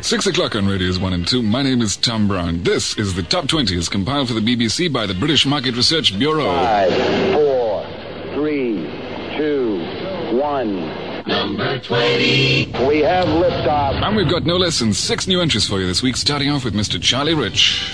6 o'clock on Radios 1 and 2. My name is Tom Brown. This is the Top 20 as compiled for the BBC by the British Market Research Bureau. 5, 4, 3, 2, 1. Number 20. We have liftoff. And we've got no less than 6 new entries for you this week, starting off with Mr. Charlie Rich.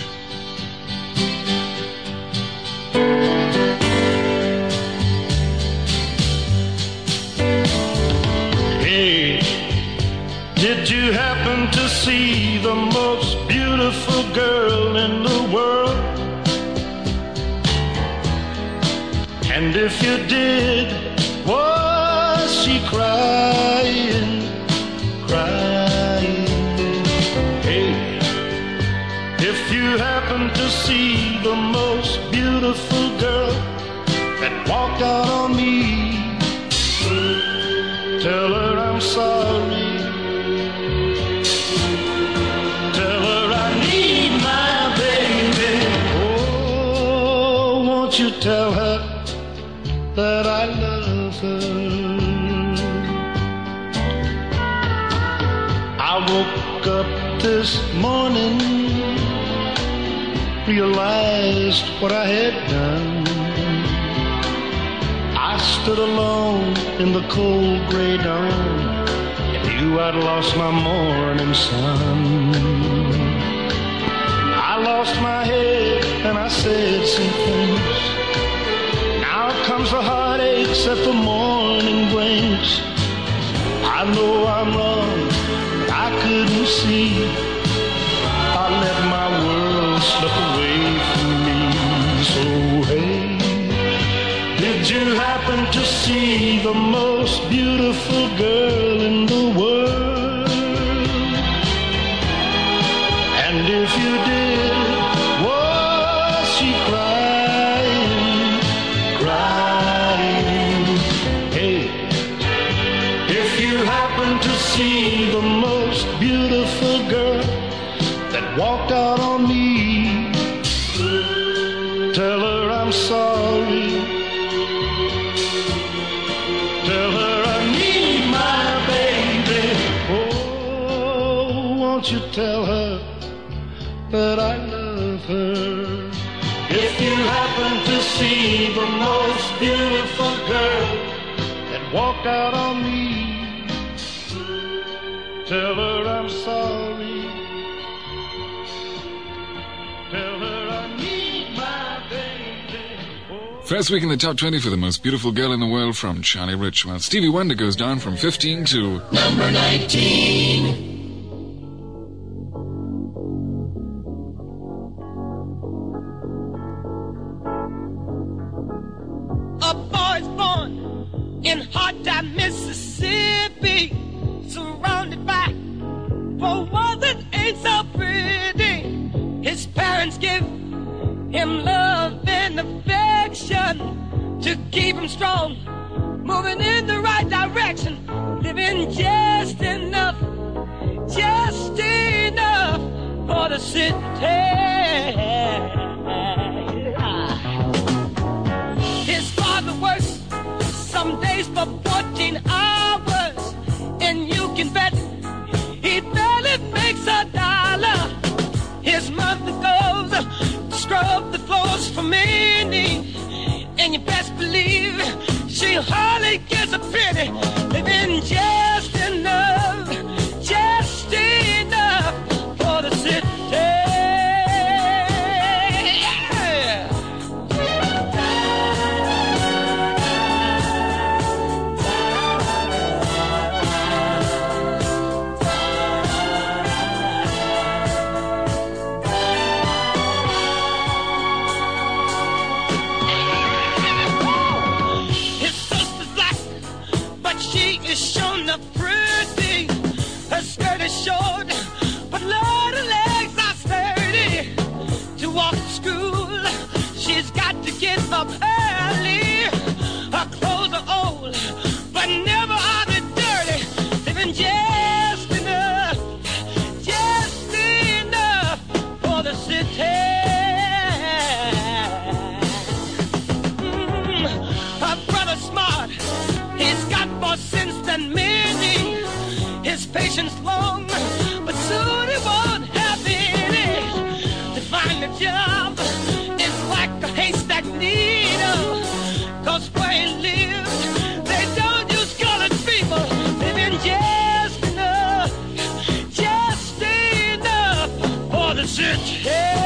Did you happen to see the most beautiful girl in the world? And if you did, was she crying, crying? Hey, if you happen to see the most beautiful girl that walked out on me, tell her I'm sorry. You tell her that I love her. I woke up this morning, realized what I had done. I stood alone in the cold gray dawn and knew I'd lost my morning sun. I lost my head and I said some things. Now comes the heartaches that the morning brings. I know I'm wrong, but I couldn't see. I let my world slip away from me. So hey, did you happen to see the most beautiful girl in the world? And if you did, was she crying, crying? Hey, if you happen to see the most beautiful girl that walked out on me, tell her I'm sorry. Tell her I need my baby. Oh, won't you tell her that I love her? If you happen to see the most beautiful girl that walked out on me, tell her I'm sorry. Tell her I need my baby. First week in the Top 20 for the most beautiful girl in the world from Charlie Rich. While Stevie Wonder goes down from 15 to number 19. In hot time, Mississippi, surrounded by four walls that ain't so pretty. His parents give him love and affection to keep him strong, moving in the right direction, living just enough for the city. His father works some days for 14 hours, and you can bet he barely makes $1. His mother goes to scrub the floors for many, and you best believe she hardly gets a penny, living just enough for the city. Short, but Lord, her legs are sturdy. To walk to school, she's got to get up early. Her clothes are old, but never are they dirty. Living just enough for the city. Her brother's smart, he's got more sense than many. His patience long, but soon bitch. Hey.